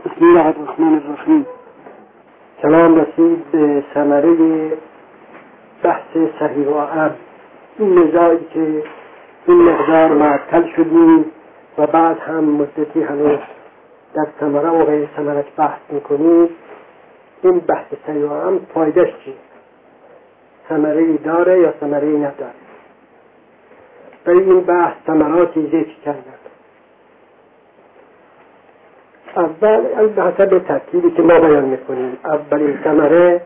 بسم الله الرحمن الرحیم. کلام رسید به ثمره بحث صحیح و عب، این نزاعی که این مقدار معطل شدیم و بعد هم مدتی هنوز در ثمره و غیر ثمرش بحث میکنیم. این بحث صحیح و عب فایدهش چیه؟ ثمره‌ای داره یا ثمره‌ای نداره؟ برای این بحث ثمراتی ذکر کردن. اول به حسب ترتیبی که ما بیان میکنیم، اولین ثمره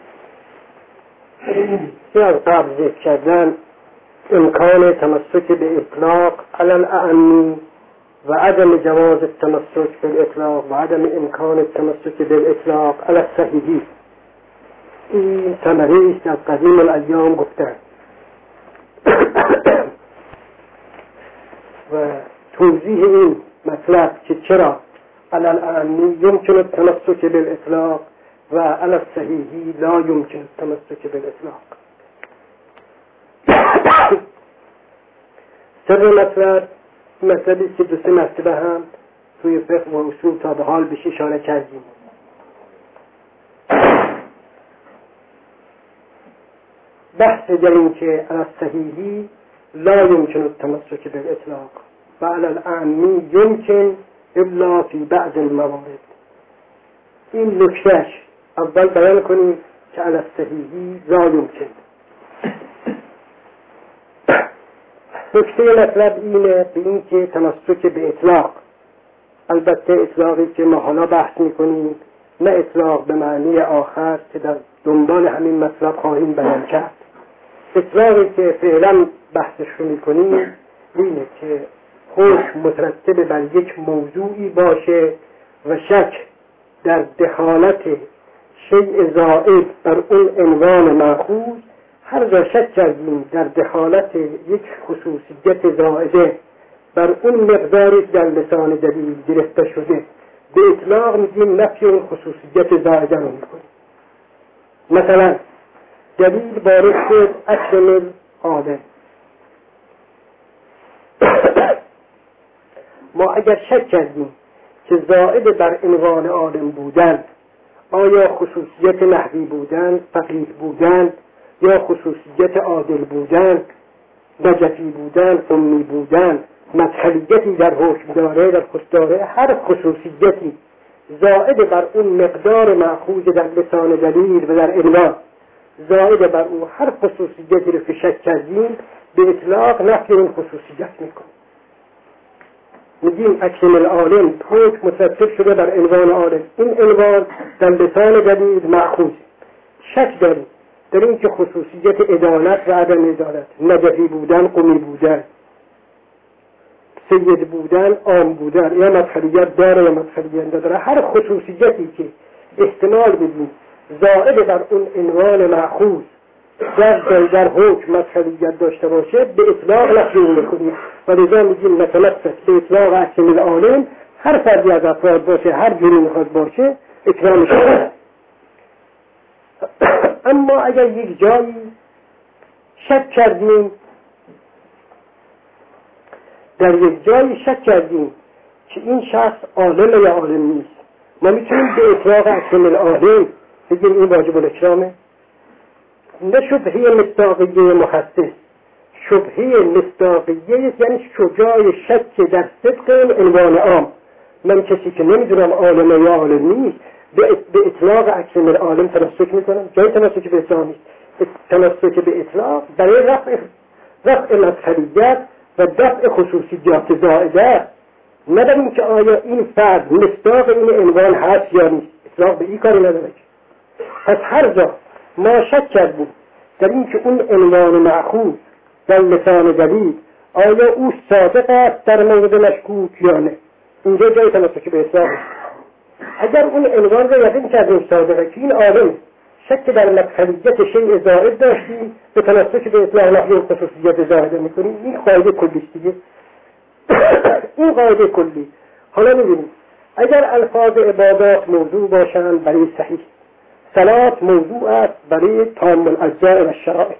که از قبل ذکر کردن امکان تمسک به اطلاق علی الاعمی و عدم جواز التمسک بالاطلاق و عدم امکان التمسک بالاطلاق علی الصحیح. این ثمره است از قدیم الایام گفتن و توضیح این مطلب که چرا على الاعمی يمكن التمسك بالاطلاق و على الصحیح لا يمكن التمسك بالاطلاق. سر مطلبی که دو سه مرتبه هم توی فقه و اصول تا به حال بهش اشاره کردیم. بحث در این که على الصحیح لا يمكن التمسك بالاطلاق و على الاعمی يمكن الا فی بعض الموارد. این نکتهش اول بیان کنیم که علی الصحیح لا یمکن. نکته مطلب اینه به این که تمسک به اطلاق، البته اطلاقی که ما حالا بحث میکنیم، نه اطلاق به معنی آخر که در دنبال همین مطلب خواهیم بیان کرد. اطلاقی که فعلا بحثش رو میکنیم اینه که حکم مترتب بر یک موضوعی باشه و شک در دخالت شیء زائد بر اون عنوان مأخوذ. هر جا شک کردیم در دخالت یک خصوصیت زائده بر اون مقداری در لسان دلیل گرفته شده، به اطلاق میگیم نفی اون خصوصیت زائده رو میکنیم. مثلا دلیل وارد شد اکرم العالم، ما اگر شک کردیم که زائد بر عنوان عالم بودن آیا خصوصیت نحوی بودن، فقیه بودن، یا خصوصیت عادل بودن، نجفی بودن، امی بودن، مدخلیتی در حکم داره، در خصوص داره، هر خصوصیتی زائد بر اون مقدار مأخوذ در لسان دلیل و در عنوان زائد بر اون هر خصوصیتی رو که شک کردیم به اطلاق نفی اون خصوصیت میکنیم. میگیم اکرم العالم حکم مترتب شده بر عنوان عالم، این عنوان در لسان دلیل مأخوذ. شک داریم در این که خصوصیت عدالت و عدم عدالت، نجفی بودن، قمی بودن، سید بودن، عام بودن، یا مدخلیت داره یا مدخلیت نداره، هر خصوصیتی که احتمال بدیم زائد بر اون عنوان مأخوذ در حکم مدخلیت داشته باشه به اطلاق نفی اون میکنیم و لذا میگیم نتمسک به اطلاق اکرم العالم. هر فردی از افراد باشه، هر جوری میخواد باشه، اکرامش کنه. اما اگر یک جایی شک کردیم، در یک جایی شک کردیم که این شخص عالم یا عالم نیست، ما میتونیم به اطلاق اکرم العالم بگیم این واجب الاکرامه. نه شبهه مصداقیه مخصص، شبهه مصداقیه یعنی شجاع شک در صدق عنوان عام. من کسی که نمیدونم عالم یا عالم نیست به اطلاق اکرم العالم تمسک میکنم، جای تمسک به اطلاق نیست. تمسک به اطلاق برای رفع مدخلیت و دفع خصوصیات زائده، نه در این که آیا این فرد مصداق این عنوان هست یا نیست. اطلاق به این کاری نداره. پس هر جا ما شک کردیم در این که اون عنوان مأخوذ در لسان دلیل آیا او صادق است در مورد مشکوک یا نه، اینجا جای تمسک به اطلاق. اگر اون عنوان را یقین کردیم صادقه که این عالم، شک در مدخلیت شیء زائد داشتیم، به تمسک به اطلاق نفی خصوصیت زائده میکنیم. این قاعده کلی دیگه. این قاعده کلی. حالا میبینیم اگر الفاظ عبادات موضوع باشند برای صحیح، صلات موضوع است برای تام الاجزاء و شرائط.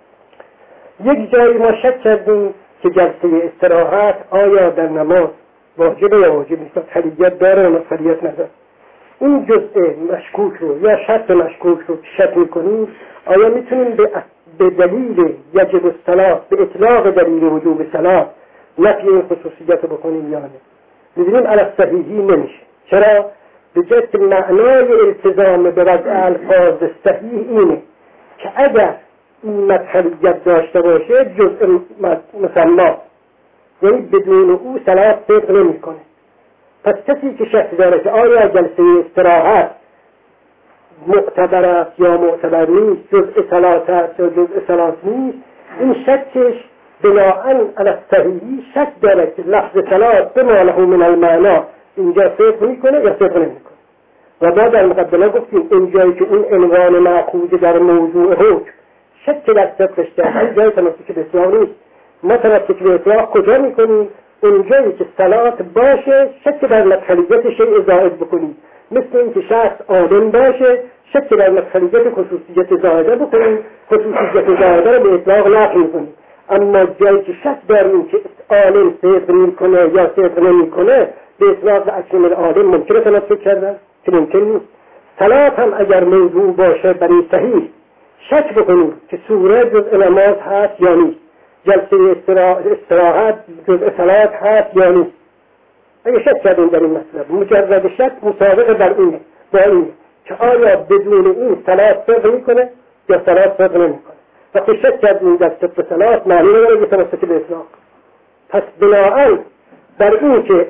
یک جایی ما شک کردیم که جلسه استراحت آیا در نماز واجب یا واجب نیست، مدخلیت داره یا مدخلیت نداره. این جزء مشکوک رو یا شرط مشکوک رو شک میکنیم، آیا میتونیم به دلیل یجب الصلاة، به اطلاق دلیل وجوب صلاة نفی این خصوصیت رو بکنیم یا نه؟ می‌بینیم علی صحیحی نمیشه. چرا؟ به جای که معنای التزام به وضع الفاظ صحیح اینه که اگر این مدخلیت داشته باشه جزء مسما، یعنی بدون او صلاة صدق نمی‌کنه. پس کسی که شک داره که آیا جلسه استراحت معتبر است یا معتبر نیست، جزء صلاة است یا جزء صلاة نیست، این شکش بناءً علی صحیحی شک داره که لفظ صلاة بما له من المعنا اینجا صدق میکنه یا صدق نمیکنه. و ما در مقدمه گفتیم اینجایی که اون عنوان مأخوذ در موضوع حکم شک در صدقش داره، جای تمسک به اطلاق نیست. ما تمسک به اطلاق کجا میکنیم؟ اونجایی که صلاة باشه شک در مدخلیت شیء زائد بکنیم، مثل اینکه شخص عالم باشه شک در مدخلیت خصوصیت زائده بکنیم، خصوصیت زائده رو به اطلاق نفی میکنیم. اما جایی که شک داریم که عالم صدق میکنه یا صدق نمیکنه، به اطلاق اکرم العالم ممکنه تمسک کردن که ممکن نیست. صلاة هم اگر موضوع باشه برای صحیح شک بکنیم که سوره جزء نماز هست یا نیست، جلسه استراحت جزء صلاة هست یا نیست. اگه شک کردیم در این مسئله، مجرد شک مسابقه بر اینه با اینه که آیا بدون این صلاة صدق میکنه یا صلاة صدق نمیکنه. وقتی شک کردیم در صدق صلاة معنی نداره که تمسک به اطلاق. پس بناءً بر این که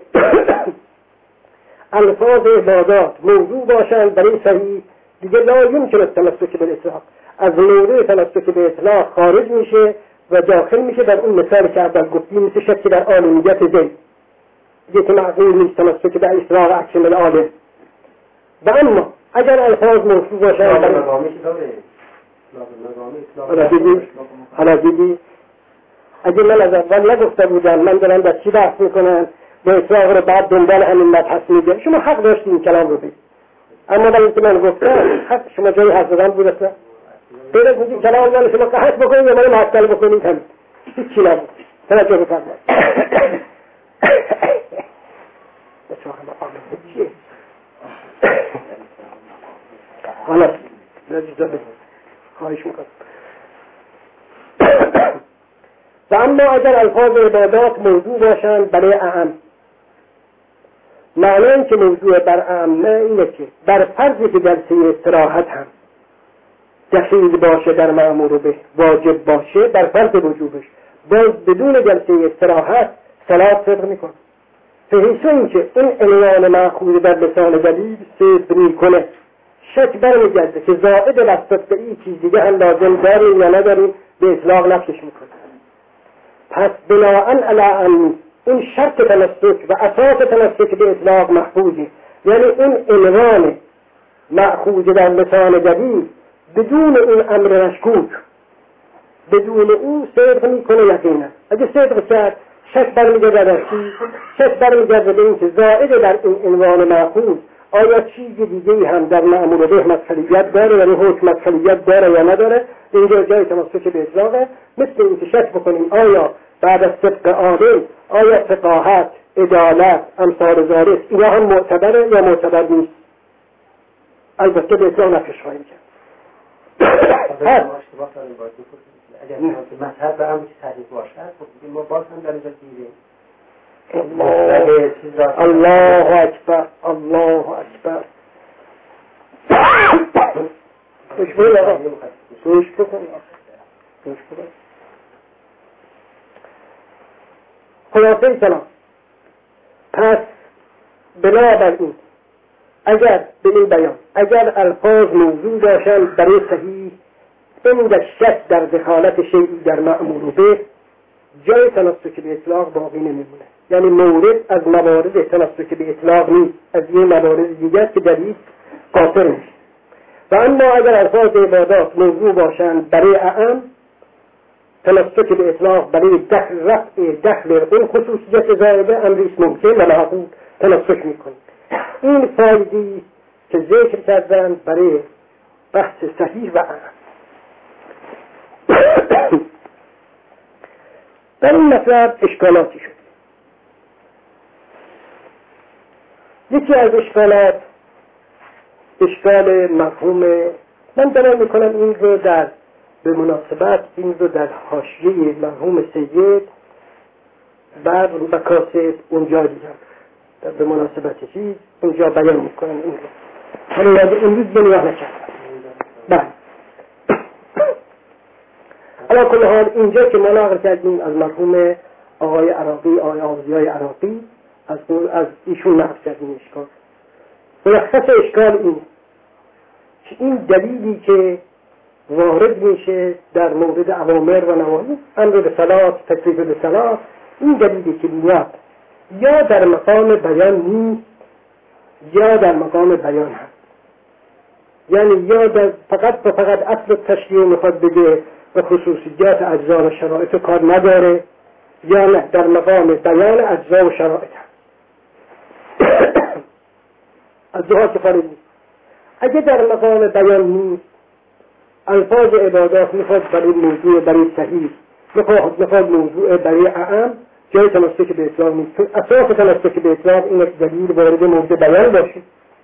الفاظ عبادات موضوع باشند برای صحیح، دیگه لا یمکن التمسک به اطلاق، از موضوع تمسک به اطلاق خارج میشه و داخل میشه در اون مثال که اول گفتیم، مثل شک در عالمیت زید، دیگه که معقول نیست تمسک به اطلاق اکرم العالم. و اما اگر الفاظ موضوع باشند حالا دیدی اگه من از اول نگفته بودم من دارم در چی بحث میکنم به اطلاق رو بعد دنبال همین مبحث میگم، شما حق داشتید این کلام رو بگید. اما برای اینکه من گفتم حق شما جای حرف زدن بود اصلا غیر از اینکه کلام من شما قحط بکنید یا من معطل بکنید همین هیچی نبود. توجه بفرمایید. بچه‌ها هم آمده چیه؟ حالا لذیذه خواهش میکنم. و اما اگر الفاظ عبادات موضوع باشند برای اعم، معنی این که موضوع بر اعمه اینه که بر فرضی که جلسه استراحت هم دخیل باشه در مأمور به واجب باشه، بر فرض وجوبش باز بدون جلسه استراحت صلاة صدق میکنه. فحیث این که این عنوان مأخوذ در لسان دلیل صدق میکنه، شک برمیگرده که زائد لفظ به این چیز دیگه هم لازم داریم یا نداریم، به اطلاق نفیش میکنه. پس بناءً علی ان این شرط تمسک و اساس تمسک به اطلاق محفوظه، یعنی اون عنوان مأخوذ در لسان دلیل بدون اون امر مشکوک، بدون اون صدق میکنه یقینا. اگه صدق کرد شک برمیگرده در چی؟ شک برمیگرده به این که زائد در این عنوان مأخوذ آیا چیز دیگه هم در مأمور به مدخلیت داره، یعنی حکم مدخلیت داره یا نداره. اینجا جای تمسک به اطلاقه. مثل اینکه شک بکنیم آیا بعد از صدق عادل آیا فقاهت، عدالت، امثال ذالک اینا هم معتبره یا معتبر نیست. البته به اطلاق نفیش خواهیم کرد. اگر مذهب به امر صحیح باشد خب ما باز هم در اینجا دیدیم. الله اکبر، الله اکبر. خوش بگید آقا، خوش بکنید، خوش بکنید. خلاصه کلام. پس بنابراین اگر به این بیان اگر الفاظ موضوع باشند برای صحیح، این شک در دخالت شیعی در مأمور به، جای تمسک به اطلاق باقی نمیمونه. یعنی مورد از موارد تمسک به اطلاق نیست، از یه موارد دیگر که دلیل قاطر میشه. و اما اگر الفاظ عبادات موضوع باشند برای اعم، تمسک به اطلاق برای دخل اون خصوصیت زائده امریست ممکن و معقول تمسک میکنه. این فایدی که ذکر کردن برای بحث صحیح و اعم. در این مطلب اشکالاتی شد. یکی از اشکالات اشکال مفهوم، من دارم میکنم این رو به مناسبت این رو در حاشیه مرحوم سید بعد مکاسب اونجا دیدم، به مناسبت چیز اونجا بیان میکنم این رو، حالا یاد امروز بنیاه نکردم. بله علا کل حال اینجا که ما نقل کردیم از مرحوم آقای عراقی، آقای آوزیای عراقی، از ایشون نقل کردیم اشکال. ملخص اشکال این که این دلیلی که وارد میشه در مورد اوامر و نواهی، امر به صلات، تکلیف به صلات، این دلیلی که میاد یا در مقام بیان نیست یا در مقام بیان هست، یعنی یا فقط اصل تشریع میخواد بگه و خصوصیات اجزا و شرایط کار نداره، یا نه در مقام بیان اجزا و شرایط هست. از دو ها سفاره نیست. اگه در مقام بیان نیست، الفاظ عبادات میخواد برای موضوع برای صحیح، میخواد موضوع برای اعم، جای تمسک به اطلاق نیست. اساس تمسک به اطلاق این دلیل وارد مورد بیان باشه.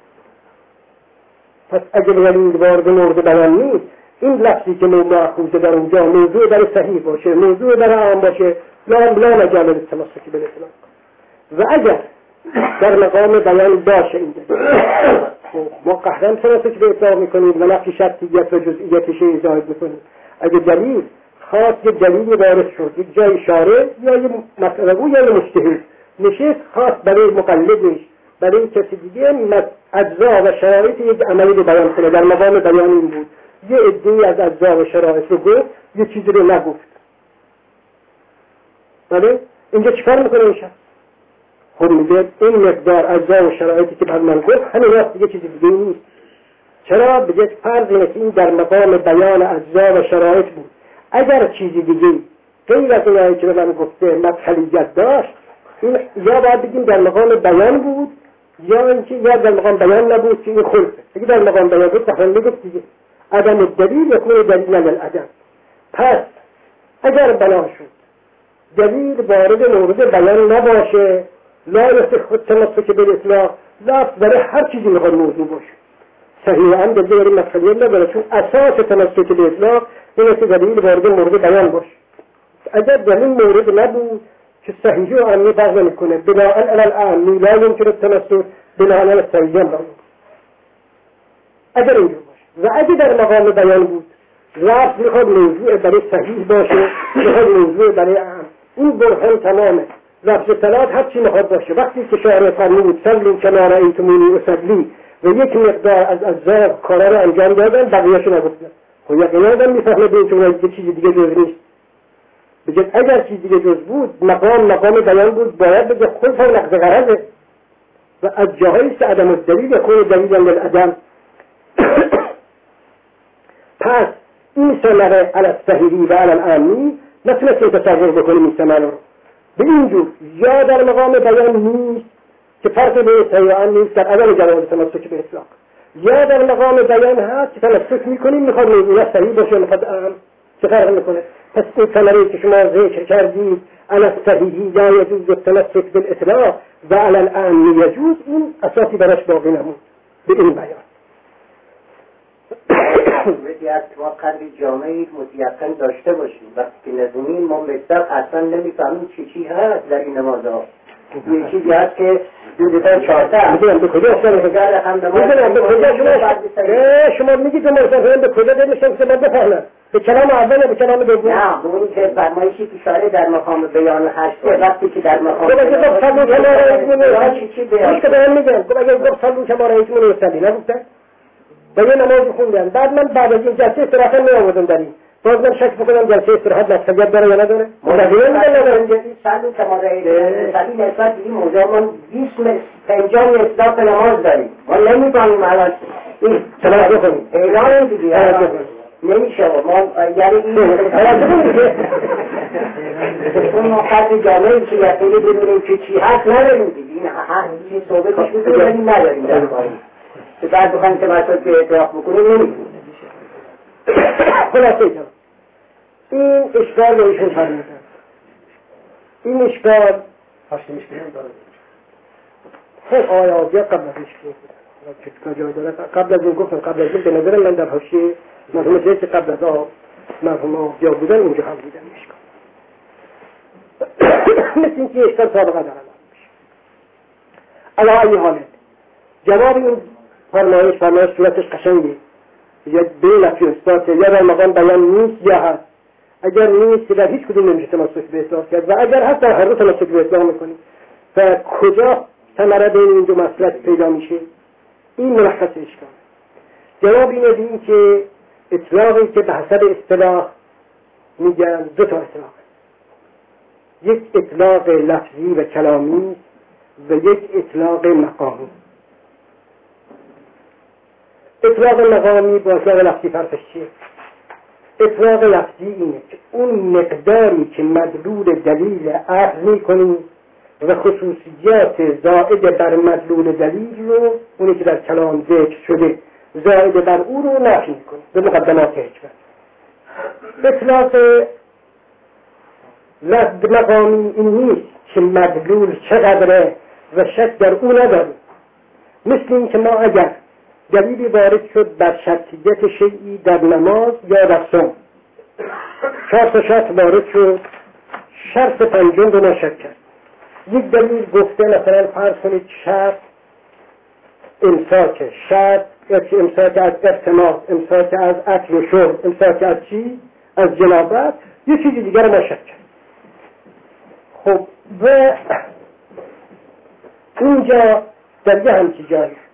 پس اگه دلیل وارد مورد بیان نیست، این لفظی که مأخوذ در اونجا موضوع برای صحیح باشه، موضوع برای اعم باشه، لا مجال للتمسک به اطلاق. و اگر در مقام بیان باشه این دلیل، ما قهرم تمسک به اطلاق میکنیم و نفی شرطیت و جزئیتش ایجاد میکنیم. اگه دلیل خاص یه دلیل وارد شد، یک جای شارع یا یه مسئله یا یه مجتهد نشست خاص برای مقلدش، برای کسی دیگه اجزا و شرایط یک عملی رو بیان کنه، در مقام بیان این بود. یه عده‌ای از اجزا و شرایط رو گفت، یه چیزی رو نگفت. بله اینجا چیکار میکنه این شخص؟ خود میگه این مقدار اجزا و شرایطی که بعد من گفت همین راست دیگه چیزی دیگه نیست. چرا؟ بگه فرض اینه که این در مقام بیان اجزا و شرایط بود. اگر چیزی دیگه غیر از اونایی که من گفته مدخلیت داشت، این یا باید بگیم در مقام بیان بود یا اینکه یا در مقام بیان نبود که این خلفه. اگه در مقام بیان بود تفهم بگفت دیگه عدم دلیل یکون دلیل للعدم. پس اگر بنا شد دلیل وارد مورد بیان نباشه، لا یصح التمسک بالاطلاق، لفظ برای هر چیزی میخواد موضوع باشه، صحیحاً به غیر مدخلیت نداره، چون اساس تمسک بالاطلاق اینه که دلیل وارد مورد بیان باشه. اگر دلیل مورد نبود که صحیح و عامی فرق نمیکنه، بناء علی العامی لا یمکن التمسک بناء علی الصحیح هم اگر اینجور باشه. و اگه در مقام بیان بود، لفظ میخواد موضوع برای صحیح باشه، میخواد موضوع برای عام، این برهان تمامه. لفظ صلات هر چی میخواد باشه. وقتی که شارع فرمود صلوا کما رأیتمونی اصلی و یک مقدار از اجزا کارا رو انجام دادن، بقیه‌شو نگفتن، خب یقینا آدم میفهمه به این که چیزی دیگه جز نیست. بگه اگر چیز دیگه جز بود، مقام بیان بود، باید بگه خلف و نقض غرضه و از جاهایی که عدم الدلیل یکون دلیلا للعدم. پس این ثمره علی الصحیحی و علی العامی نتونستیم تصور بکنیم این ثمره رو. به اینجور یا در مقام بیان نیست که فرق بین صحیح و عام نیست در عدم جواز تمسک به اطلاق، یا در مقام بیان هست که تمسک میکنیم میخواد موضوع صحیح باشه میخواد عام، چه فرق میکنه؟ پس این ثمره که شما ذکر کردید علی الصحیحی لا یجوز التمسک بالاطلاق و علی العام یجوز، این اساسی براش باقی نمود به این بیان. بدی از ما قدری جامعی متیقن داشته باشیم وقتی که نظمین ما مصدق اصلا نمیفهمیم چی هست در این نمازها. یه چیزی هست که دو چهارده میدونم به کجا افتاره، میدونم به کجا شما میگید نمازها به کجا دمیشم که من بفهمم به کلام اول یا به کلام دوم؟ نه به اون که فرمایشی که شاره در مقام بیان هسته وقتی که در مقام اگه گفت صلو کما رأیتمونی گوش که به هم میگم، اگه گفت صلو کما رأیتمونی اصلی نگفتن با یه نمازی خوندن، بعد من بعد از این جلسه استراحت میآوردم در این، باز من شک بکنم جلسه استراحت مقصدیت داره یا نداره؟ مدقیقه نداره. صلو کما رأیتمونی نسبت این موضوع ما 50 اصلاف نماز داریم، ما نمیفهمیم الان این صلاح بکنیم اعلان دیگه نمیشه. ما یعنی این ما قدر جامعی که یقینی بدونیم که چی هست نداریم دیگه، این هر چیز صحبتش بدونیم نداریم در کاری که بعد بخواهیم که مسئله که اعتراف بکنیم نمیتونیم. خلاصه کنم این اشکال رو ایشون فرمودن، این اشکال خب آیازی قبل از ایش که کجا داره قبل از این گفتم قبل از این به نظر من در حاشیه مرحوم جایی که قبل از مرحوم آبجا بودن اونجا هم دیدن اشکال مثل این که اشکال سابقه دارن علا ای حالت جواب این فرمایش صورتش قشنگی یا بین نفی اثباته یا در مقام بیان نیست یا هست. اگر نیست در هیچ کدوم نمیشه تمسک به اطلاق کرد و اگر هست در هر دو تمسک به اطلاق میکنیم و کجا ثمره بین این دو مسئله پیدا میشه این ملخص اشکال. جواب اینه این که اطلاقی که به حسب اصطلاح میگن دو تا اطلاق، یک اطلاق لفظی و کلامی و یک اطلاق مقامی. اطلاق مقامی با اطلاق لفظی فرقش چیه؟ اطلاق لفظی اینه که اون مقداری که مدلول دلیل عقل میکنیم و خصوصیات زائد بر مدلول دلیل رو اونی که در کلام ذکر شده زائد بر او رو نفی میکنیم به مقدمات حکمت. اطلاق لفظ مقامی این نیست که مدلول چقدره و شک در او نداریم. مثل این که ما اگر دلیلی وارد شد بر شرطیت شیئی در نماز یا در صوم، شرط وارد شد، شرط پنجم رو ما شک کرد. یک دلیل گفته مثلا فرض کنید شرط امساک، شرط امساک از ارتماس، امساک از اکل و شرب، امساک از چی؟ از جنابت، یه چیزی دیگر ما شک کرد. خب و اینجا در یه همچی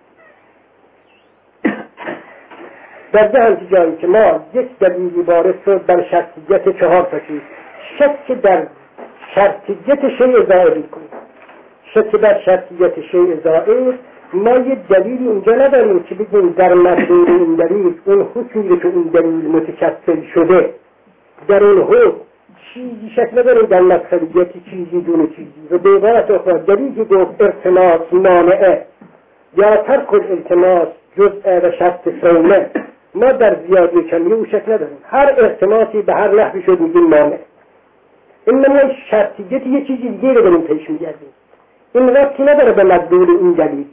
جایی که ما یک دلیلی وارد شد بر شرطیت 4 تا چیز، شک در شرطیت شیء زائد کنیم. شک بر شرطیت شیء زائد، ما یه دلیلی اینجا نداریم که بگیم در مدلول این دلیل اون حکمی که اون دلیل متکفل شده در اون حکم چیزی شک نداریم در مدخلیتی چیزی دون چیزی. و به عبارت اخرى دلیلی گفت التماس مانعه یا ترک الالتماس جزء و شرط صومه، ما در زیادی کمی او شک نداریم. هر التماسی به هر نحوی شد میگیم مانع. اینما شرطیت یه چیزی دیگه رو بریم پیش میگردیم. این ربطی نداره به مدلول این دلیل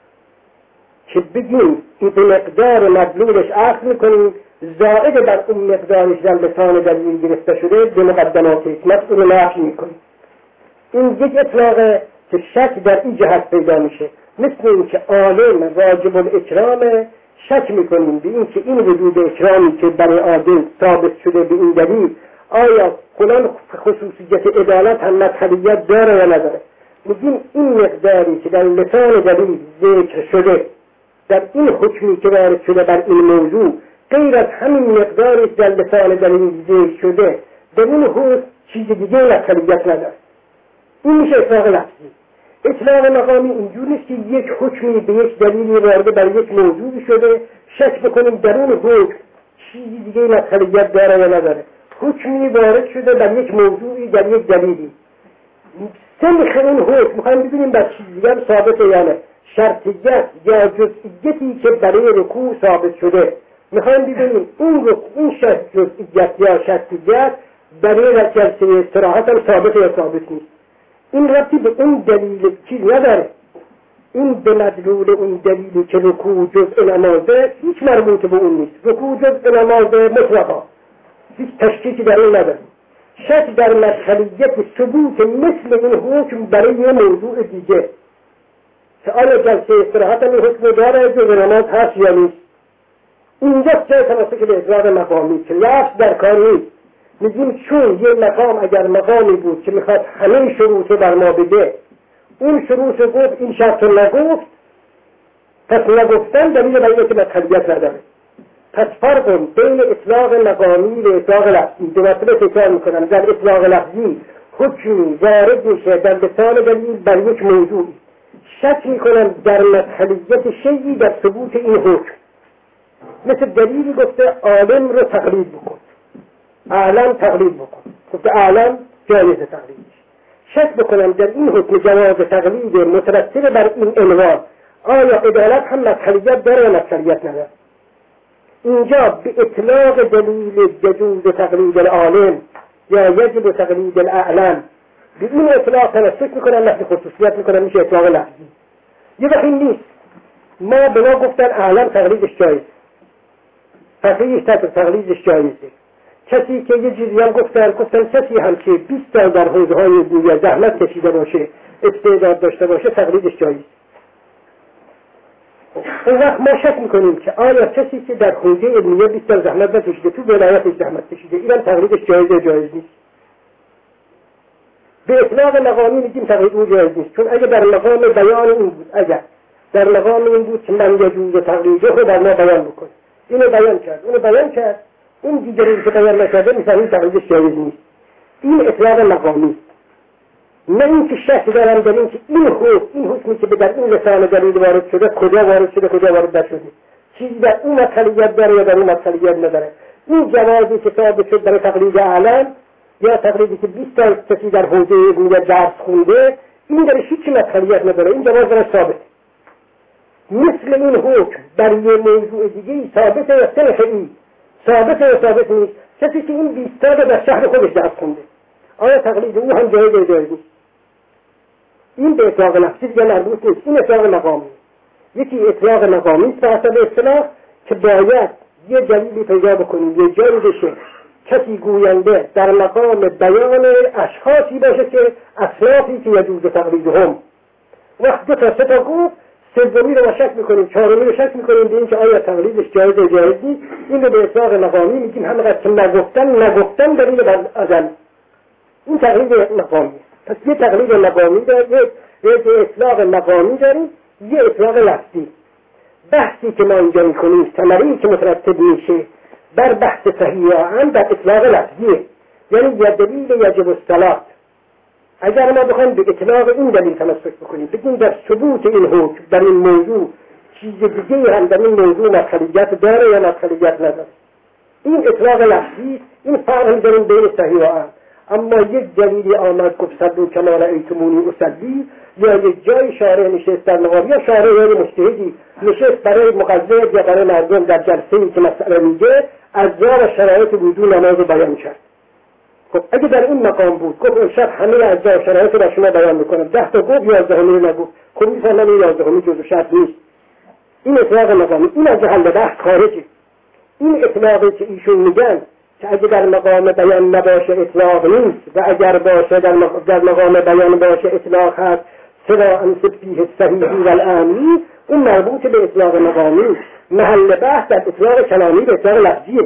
که بگیم این به مقدار مدلولش عقل میکنیم زائد بر اون مقدارش در لسان دلیل گرفته شده به مقدمات حکمت اون رو نفی میکنیم. این یک اطلاقه که شک در این جهت پیدا میشه. مثل این که عالم واجب الاکرام شک میکنیم به این که این وجود اکرامی که برای عادل ثابت شده به این دلیل آیا فلان خصوصیت عدالت هم مدخلیت داره یا نداره. میگیم این مقداری که در لسان دلیل ذکر شده در این حکمی که وارد شده بر این موضوع غیر از همین مقداری در لسان دلیل ذکر شده در این حکم چیز دیگه مدخلیت نداره. این میشه اطلاق لفظی. اطلاق مقامی اینجور نیست که یک حکمی به یک دلیلی وارد بر یک موضوعی شده شک بکنیم در اون حکم چیزی دیگه مدخلیت داره یا نداره. حکمی وارد شده بر یک موضوعی در یک دلیلی، سمخ اون حکم میخوایم ببینیم بر چیز دیگر ثابته یا نه. شرطیت یا جزئیتی که برای رکوع ثابت شده میخوایم ببینیم این جزئیت یا شرطیت برای جلسه استراحت هم ثابت یا ثابت نیست. این ربطی به اون دلیل چیز نداره. این به مدلول اون دلیلی که رکوع جزء نمازه هیچ مربوط به اون نیست. رکوع جزء نمازه مطلقا هیچ تشکیکی در اون نداره. شک در مدخلیت ثبوت مثل این حکم برای یه موضوع دیگه که آیا جلسه استراحت هم حکم داره جزء نماز هست یا نیست. اینجا چه تماسک به اطلاق مقامی که لفظ در کار نیست. میگیم چون یه مقام اگر مقامی بود که میخواد همه شروط بر ما بده اون شروط گفت این شرط نگفت پس نگفتن دلیل بر اینه که مدخلیت نداره. پس فرق بین اطلاق مقامی و اطلاق لفظی دو مرتبه تکرار میکنم. در اطلاق لفظی حکمی وارد میشه در لسان دلیل بر یک موضوعی، شک میکنم در مدخلیت شیئی در ثبوت این حکم. مثل دلیلی گفته عالم رو تقلید بکن، اعلم تقلید بکن، گفته اعلم جایز تقلیدش. شک بکنم در این حکم جواز تقلید مترتب بر این عنوان آیا عدالت هم مدخلیت داره یا مدخلیت نداره. اینجا به اطلاق دلیل یجوز تقلید العالم یا یجب تقلید الاعلم به این اطلاق تمسک میکنن، لفظ خصوصیت میکنن، میشه اطلاق لفظی. یه وقت این نیست. ما به ما گفتن اعلم تقلیدش جایز، فقیه تقلیدش جایزه. کسی که یه چیزی هم گفتن کسی هم که 20 سال در حوزه‌های دیگر زحمت کشیده باشه، استعداد داشته باشه، تقلیدش جایز. اون وقت ما شک میکنیم که آیا کسی که در حوزه علمیه 20 سال زحمت نکشیده، تو ولایتش زحمت کشیده، اینم تقلیدش جایزه جایز نیست. به اطلاق مقامی میگیم تقلید او جایز نیست، چون اگه در مقام بیان این بود، اگر در مقام این بود که من یجوز تقلیده رو در ما بیان بکنه، اینو بیان کرد، اون دیگری که بیان نکرده میفهمید تقلیدش جایز نیست. این اطلاق مقامی. نه این که شک دارم در این که این حکمی که در این لسان دلیل وارد شده کجا وارد شده کجا وارد نشده، چیزی در اون مطلعیت داره یا در اون مطلعیت نداره. این جوازی که ثابت شد برای تقلید اعلم یا تقلیدی که 20 سال کسی در حوزه علمیه درس خونده، این درش هیچ مطلعیت نداره، این جواز درش ثابت. مثل این حکم در یه موضوع دیگه ثابته یا صحیح، ثابته یا ثابت نیست. کسی که این 20 سال در شهر خودش درس خونده، آیا تقلید او هم جایز نیست؟ این به اطلاق لفظی دیگه مربوط نیست، این اطلاق مقامی. یکی اطلاق مقامی است به حسب اصطلاح که باید یه دلیلی پیدا بکنیم، یه جایی بشه کسی گوینده در مقام بیان اشخاصی باشه که اصنافی که یجوز تقلیدهم. وقت 2 تا 3 تا گفت، سومی رو شک میکنیم، چهارمی رو شک میکنیم به این که آیا تقلیدش جایز یا جایز نیست. این رو به اطلاق مقامی میگیم، همینقدر که نگفتن دلیل بر عدم. این تقلید مقامی. پس یه تقلید مقامی داریم، یه اطلاق مقامی داریم، یه اطلاق لفظی. بحثی که ما اینجا میکنیم، ثمره‌ای که مترتب میشه بر بحث صحیح یا عام در اطلاق لفظیه، یعنی یه دلیل یجب الصلاة. اگر ما بخوایم به اطلاق این دلیل تمسک بکنیم، بگیم در ثبوت این حکم در این موضوع چیز دیگه هم در این موضوع مدخلیت داره یا مدخلیت نداره، این اطلاق لفظی. این فرق می‌ذاریم بین صحیح و عام. اما یک دلیلی آمد گفت صلوا کما رأیتمونی اصلی، یا یک جای شارع نشست در مقام، یا شارع یا مجتهدی نشست برای مقلد یا برای مردم در جلسه‌ای که مسئله میگه اجزا و شرایط وضو نماز رو بیان کرد. خب اگه در این مقام بود گفت اون شب همه اجزا و شرایط رو شما بیان میکنم، 10 تا گفت 11می رو نگفت، خب میفهمن این 11می جزو شرط نیست. این اطلاق مقامی، این از محل بحث خارجه. این اطلاقی که ایشون میگن که اگه در مقام بیان نباشه اطلاق نیست و اگر باشه در مقام بیان باشه اطلاق هست، سوا انصب فیه الصحیح و العامی، اون مربوط به اطلاق مقامی. محل بحث در اطلاق کلامی به اطلاق لفظیه.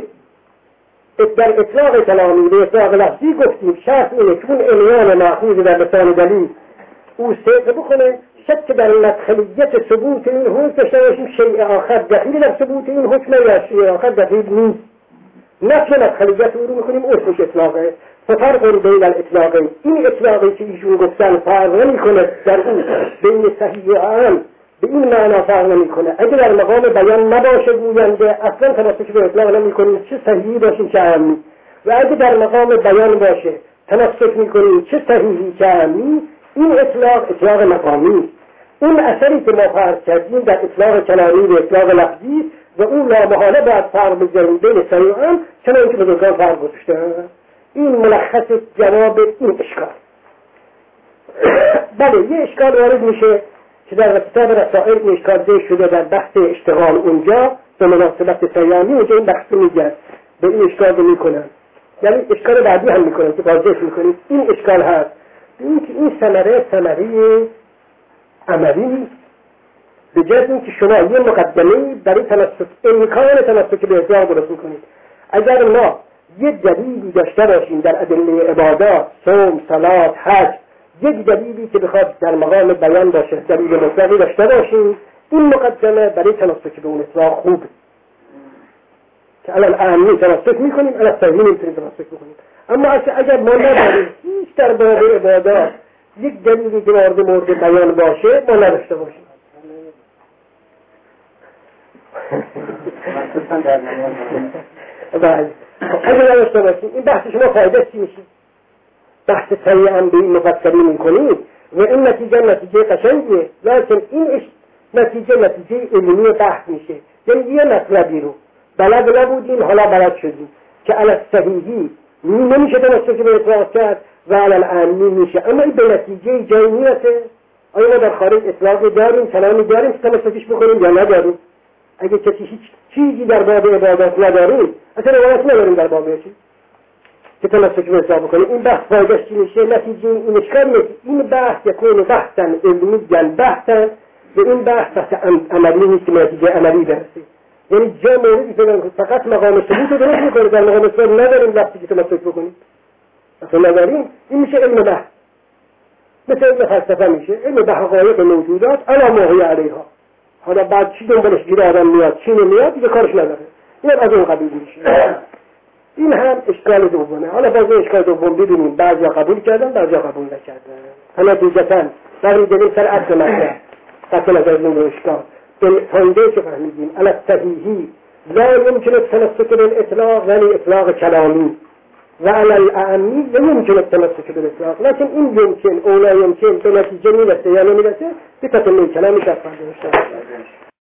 در اطلاق کلامی به اطلاق لفظی گفتیم شرط اینه چون عنوان مأخوذ در لسان دلیل او صدق بکنه، شک در مدخلیت ثبوت این حکم داشته باشیم شیء آخر دخیل در ثبوت این حکم یا شیء آخر دخیل نیست. نفی مدخلیت او رو میکنیم اسمش اطلاقه. ففرق بین الاطلاقین، این اطلاقی که ایشون گفتن فرق نمیکنه در اون بین صحیح و عام، به این معنا فرق نمیکنه. اگه در مقام بیان نباشه گوینده اصلا تمسک به اطلاق نمیکنیم، چه صحیحی باشیم چه عامی. و اگه در مقام بیان باشه تمسک میکنیم چه صحیحی چه عامی، این اطلاق مقامی. اون اثری که ما فرض کردیم در اطلاق کلامی و اطلاق لفظی و اون لامحاله باید فرق بگذاریم بین صحیح و عام، چنانکه بزرگان فرق گذاشتن. این ملخص جواب این اشکال. بله، یه اشکال وارد میشه که در کتاب رسائل این اشکال ذکر شده در بحث اشتغال اونجا به مناسبت سیامی، اونجا این بحث میگن به این اشکال میکنن، یعنی اشکال بعدی هم میکنن که واضح میکنید این اشکال هست این که این ثمره عملی به جز این که شما یه مقدمه برای تمسک امکان تمسک به اطلاق درست میکنید. اگر ما یه دلیلی داشته باشیم در ادله عبادات، صوم، صلات، حج، یک دلیلی که بخواد در مقام بیان باشه، دلیل مطلقی داشته باشیم، این مقدمه برای تمسک به اون اطلاق خوبه که الان اهمی تمسک میکنیم، الان صحیح نمیتونیم تمسک بکنیم. اما اگر ما نداریم هیچ در باب عبادات یک دلیلی که مورد بیان باشه ما نداشته باشیم. اگر نداشته باشیم این بحث شما فایده چی میشه؟ بحث صحیح هم به این مفصلی میکنیم و این نتیجه قشنگیه، لیکن این نتیجه علمی بحث میشه. یعنی یه مطلبی رو بلد نبودیم حالا بلد شدیم که علی صحیحی نمیشه تمسک به اطلاق کرد و علی العامی میشه، اما این به نتیجه جایی میرسه. آیا ما در خارج اطلاق داریم، کلامی داریم که تمسکش بکنیم یا نداریم؟ اگه کسی هیچ چیزی در باب عبادت نداریم، اصلا روایت نداریم در باب چی که تمسک به اطلاق بکنیم. این بحث فایدهش چی میشه؟ نتیجه این اشکال میشه. این بحث یکون بحثا علمی بحثا و این بحث عملی نیست که نتیجه عملی برسه. یعنی جا موردی که فقط مقام ثبوت رو درست میکنه، در مقام ثبوت نداریم وقتی که تمسک بکنیم، اصلا نداریم. این میشه علم بحث، مثل علم فلسفه میشه، علم به حقایق موجودات علی ما هی علیها. حالا بعد چی دنبالش گیر آدم میاد چی نمیاد دیگه کارش نداره، این از اون قبیل میشه. این هم اشکال دومه. حالا باز اشکال دوم ببینیم، بعضیا قبول کردن بعضیا قبول نکردن. حالا نتیجتاً برمیگردیم سر اصل مطلب. قطع نظر از این اشکال فایده که فهمیدیم علی الصحیحی لا يمكن التمسك بالاطلاق یعنی اطلاق کلامی و علی الاعمی لا يمكن التمسك بالاطلاق، لكن این يمكن او لا يمكن به نتیجه میرسه یا نمیرسه به تکمیل کلامی که فرض